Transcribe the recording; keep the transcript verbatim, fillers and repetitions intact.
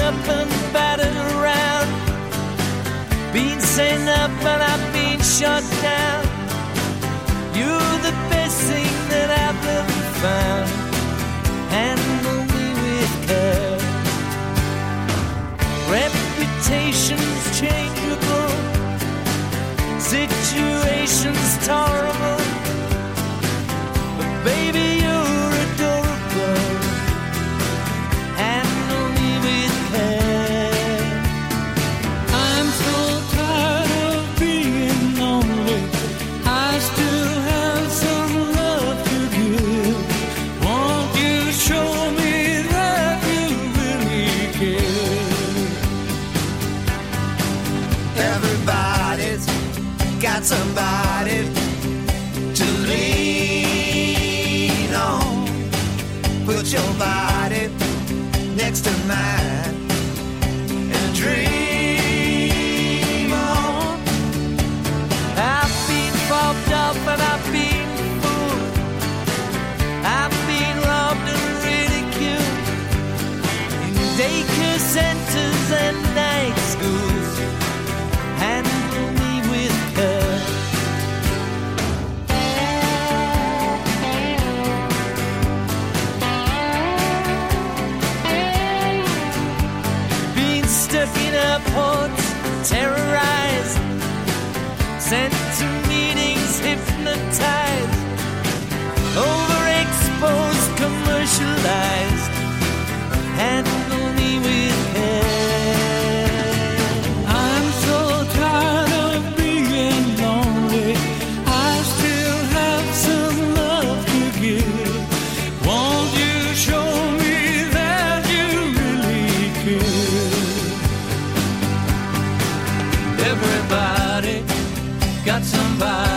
up and battered around, been sent up and I've been shot down. You're the best thing that I've ever found. Handle me with care. Reputation's changeable, situation's tolerable, but baby you're adorable. Handle me with care. I'm so tired of being lonely. I still have some love to give. Won't you show me that you really care? Everybody's got somebody to lean on. Put your body next to mine and dream on. I've been fobbed up and I've been fooled. I've been robbed and ridiculed in daycare centers and night schools. Handle me with care. Been stuck in airports, terrorized, sent to meetings, hypnotized, overexposed, commercialized. Handle me with care. I'm so tired of being lonely. I still have some love to give. Won't you show me that you really care? Everybody got somebody